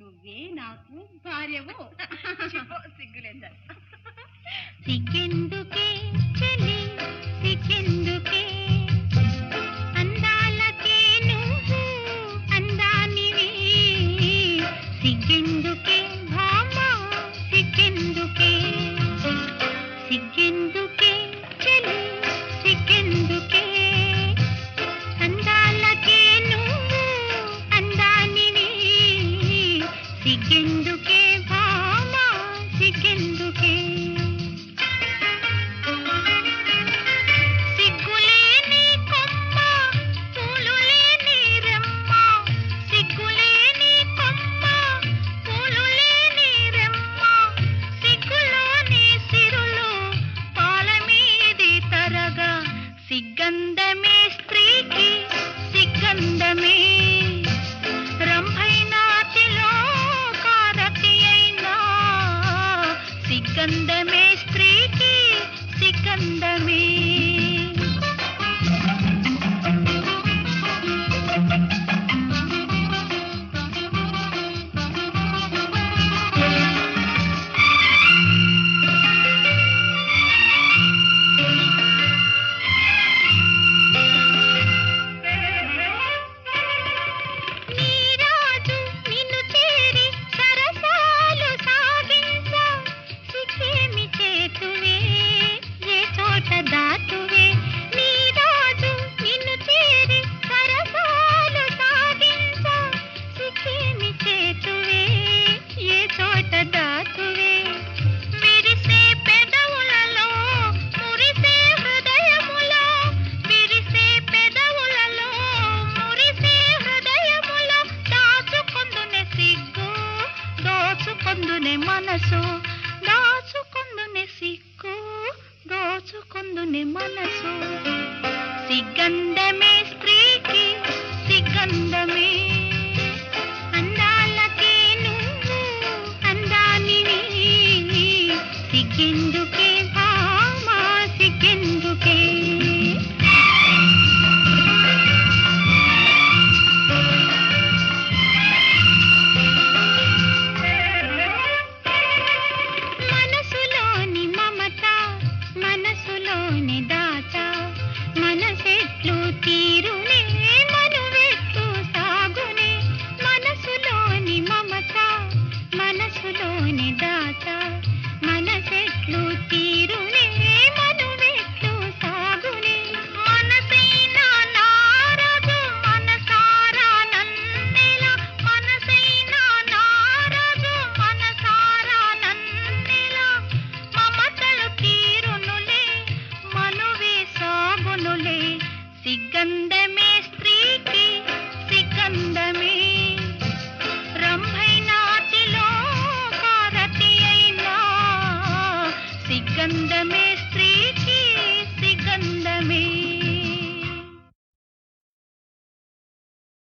నువ్వే నాకు భార్యవు. సిగ్గులేదా? సిగ్గెందుకే చలి సిగ్గెందుకే అందాలకే నువ్వు అందానివి సిగ్గెందుకే భామ సిగ్గెందుకే సిగ్గెందుకే చలి సిగ్గెందుకే అందాలకే నువ్వు అందానివి సిగ్గెందుకే భామ సిగ్గెందుకే సిగ్గంధమే స్త్రీకి సిగ్గంధమే రంభైనాతిలో కారతి అయినా సిగ్గంధమే స్త్రీకి సిగ్గంధమే దాటువే నీ రాజు నిన్ను చేరి సరసాలు సాగించ సిక్కేమి చేతువే ఏ చోట దాటువే విరిసే పెదవులలో మురిసే హృదయములో విరిసే పెదవులలో మురిసే హృదయములో దాచుకొందునే సిగ్గు దోచుకొందునే మనసు దాచుకొందునే సిగ్గు దోచుకొందునే మనసు సిగ్గంధమే స్త్రీకి సిగ్గంధమే అందాలకే నువ్వు అందానివి సిగ్గెందుకే భామ సిగ్గెందుకే మనసులోని మమత మనసులోని దాచ మనసెట్లు తీరునే మనువెట్లు సాగునే మనసులోని మమత మనసులోని దాచ మనసెట్లు తీరునే మనువెట్లు సాగునే మనసైనా నారాజు మనసారా నన్నెలా మనసైనా నారాజు మనసారా నన్నెలా మమతలు తీరునులే మనువే సాగునులే సిగ్గంధమే స్త్రీకి సిగ్గంధమే రంభైనాతిలో కారతి అయినా సిగ్గంధమే స్త్రీకి సిగ్గంధమే